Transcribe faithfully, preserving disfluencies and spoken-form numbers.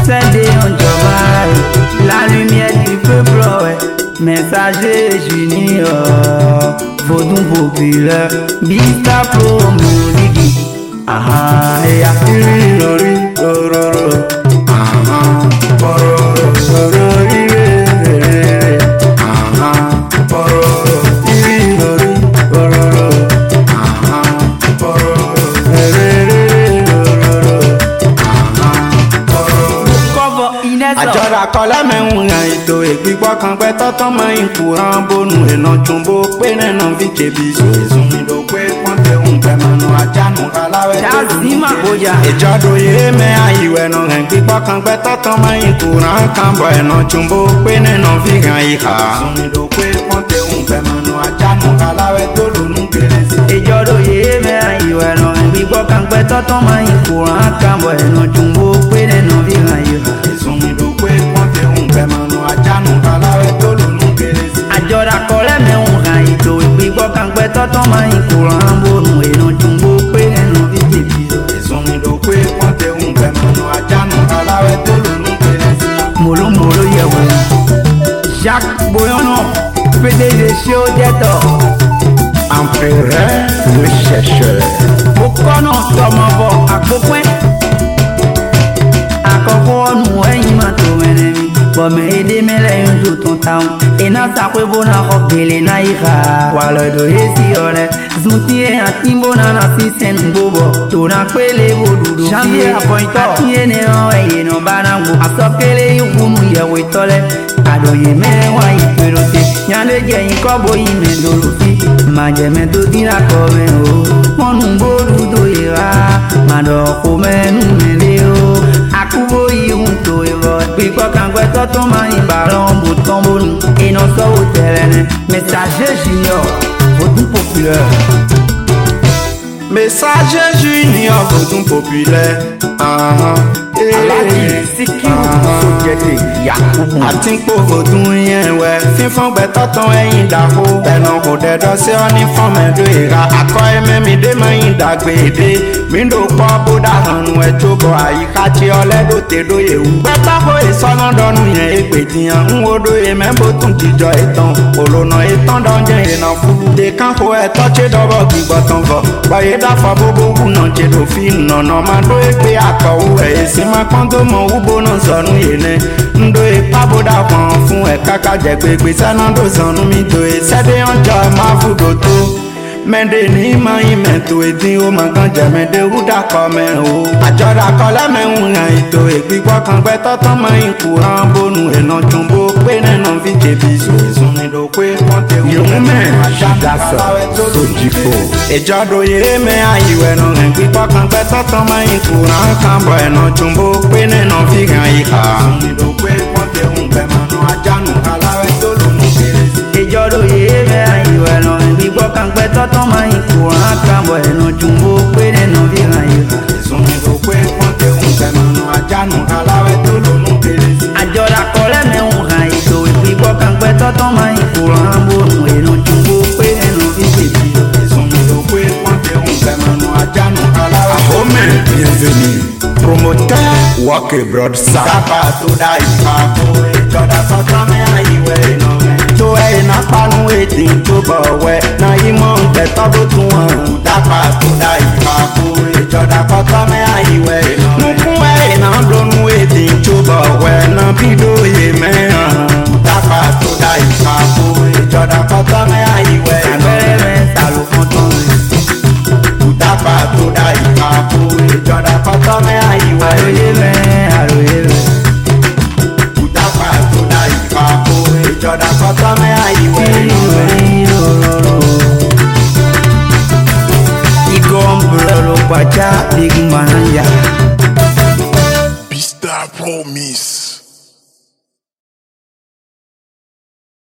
Sunday on Jobal, la lumière du peuple, ouais. Messager junior, Vodun populaire, Bista Promoligi. Ah, et à Lori, Roro, ah, Pororo, Rori, ah, Pororo, Lori, Roro, ah, Pororo, àjọra kọlá mẹ́hùn ràn ètò ìgbìgbọ́ kan pẹ́ tọ́tọ́ mọ́ ìkúrán bónú ẹ̀nà jùmbó pé nẹ́nà fi kébì sùn mi ló pé wọ́n tẹ̀ ń tẹ̀mọ̀nà àjánu aláwẹ̀ tó lù ú kéré. ìjọdọ̀ yìí mẹ́ àyíwẹ̀ nù rẹ̀ gbígbọ́ kan pẹ́ tọ́tọ́ mọ́ ìkúrán kan bọ̀ ẹ̀nà jùmbó pé nẹ́nà fi ràn ìhà. sùn mi ló pé wọ́n tẹ̀ ń tẹ̀mọ̀nà àjánu aláwẹ̀ tó lù ú kéré. ìjọdọ̀ yìí mẹ́ àyíwẹ̀ nù rẹ̀ gbígbọ́ kan pẹ́ tọ́tọ́ mọ́ ìkúrán kan bọ̀ ẹ̀nà jùmbó pé nẹ́nà fi ràn ìhà. àjọra kọlẹ́ mẹ́hùn ràn ètò ìgbìgbọ́ kan pẹ́ tọ́tọ́ máa ń kóran bónú èèyàn jùmbó pé ẹnu fíjì bí. èso mi ló pé wọ́n tẹ ń bẹ̀ mọ́nú ajánu aláwẹ̀ tó lónú kéré sí. mòlómòló yẹ̀wò Jacques Boyono pédé de ṣé ó jẹ́ tọ̀. Empereur le chercheur. ó kọ́nà tọmọ bọ̀ àpòpẹ́. àkọ́kọ́ ọ̀nù ẹ̀yìn máa tó mẹ́rẹ̀ mi. bọ̀mẹ̀ èdè mẹ́lẹ̀ ń dùn tó táwọn. iná sàpébó náà kọ́ gèlè náà ìhà. wà lọ́dọ̀ yé sí ọ̀rẹ́. zùtí ẹ̀ àti mbóná náà sí sẹ́nu gbóbọ̀. tòun àpélé bò dúdú. janvier àpọ̀ìtọ́. àti ẹni hàn ẹ̀yẹ náà bá náà gbò. àsọkélé ìkùnú ìyẹ̀wò ìtọ́lẹ̀. àdòyè mẹ́wàá ìpèròtè. yàrá jẹ̀yìn kọ́bó yìí mẹ́dọ̀rọ̀ sí. màjẹ̀mẹ́ tó dínà kọ́ mẹ́ o. mọ́nù bóòlù tó yẹ wá. màdọ̀kọ mẹ́nu mẹ́lẹ́ o. àkúbó ìhùn tó yẹ bọ̀. pípọ́ kàngbẹ́ tọ́tún máa ń bàrọ̀ bò tán bónú. iná sọ́wọ́ tẹ̀lẹ̀ Messager junior, Vodun populaire. Messager junior, Vodun populaire. Alhaji Sikiru Sojede Yakubu. Àtìpó Vodun yẹn wẹ̀ fífọ́n gbẹ̀tọ́ tán ẹ̀yìn dàpọ̀. Tẹ̀nà kò dẹ̀dọ̀ sí ọ ní fọ́mẹ̀dọ̀ ìhà. Akọ́ ẹ̀mẹ́mi dé mẹ́yìn dàgbèdè. Míndò pọ̀ bódà hànú ẹ̀jọ̀ bọ̀ àyíká tí ọlẹ́dọ̀ tẹ̀dọ̀ yẹ̀wù. Gbẹ́tọ́ kó ìsọ́nà dọ́nu yẹn èpè dìyàn. Ń wo do èmẹ́bó tún jíjọ ìtàn. Òlònà ìtàn dọ́njẹ́ ìrìnà fúru. Dèkán kó ẹ̀tọ́ ṣe dọ́bọ̀ gbígbọ́tàn fọ̀. Bọ̀yé dáfọ̀ bóbó wù náà ṣe lòfin nànà máa dó èpè àkọ́wù ẹ̀ èsì máa pọ́n tó mọ wúbo náà sọnù yéne ndo ipa bódà kan fún ẹ̀ka kájẹ gbégbé sẹ́nà tó sọnù mi tó e sẹ́dẹ̀ ọjọ́ máa fúdò tó mẹ́ndé ní mayin mẹ́tò ìdín ó máa gan jẹ̀mẹ́dẹ́ wúdà kọ́ mẹ́ o àjọra kọ́ lẹ́mẹ̀hún ràn ètò ìgbìgbọ́ kan gbẹ́ tọ́tọ́ mayin kúrán bónú ẹ̀nà jùmbó pé nẹ́nà fi jèbi sùn ní ló pé wọ́n tẹ wọ́n mẹ́ ìjọdọ̀ yé mẹ́ àyíwẹ̀ nù rẹ̀ gbígbọ́ kan gbẹ́ tọ́tọ́ mayin kúrán kan bọ̀ ẹ̀nà jùmbó pé nẹ́nà fi ràn ìhà sùn ní ló pé wọ́n tẹ wọ́n bẹ̀ mọ́nà ajánu aláwẹ̀ tó lónú kéré sí. ìjọdọ̀ yé mẹ́ àyíwẹ̀ nù rẹ̀ gbígbọ́ kan gbẹ́ tọ́tọ́ máa ń kóran kan bọ̀ ẹ̀nà jùmbó pé nẹ́nà fi ràn ìhà. èso mi ló pé wọ́n tẹ wọ́n bẹ̀ mọ́nà ajánu aláwẹ̀ tó lónú kéré sí. àjọra kọ́lẹ́ mẹ́hùn ràn ètò ìgbìgbọ́ kan gbẹ́ tọ́tọ́ máa ń kóran bónú ẹ̀nà jùmbó pé nẹ́nà fi jèbi. èso mi ló pé wọ́n tẹ wọ́n bẹ̀ mọ́nà ajánu aláwẹ̀ tó lónú kéré sí. Bienvenue, promoteur Wake Broad Sa. Sábà tó dá ìpàkó ìjọba sọ́tọ́ mẹ́ àyíwẹ̀ iná mẹ́. tó ẹ̀ iná panu èdè tó bọ̀ wẹ̀ náà yí mọ́ ǹtẹ̀tọ́ bó tún wọn rù. dápà tó dá ìpàkó ìjọba sọ́tọ́ mẹ́ àyíwẹ̀ iná mẹ́. mú fún ẹ̀ iná lónú èdè tó bọ̀ wẹ̀ náà bí dó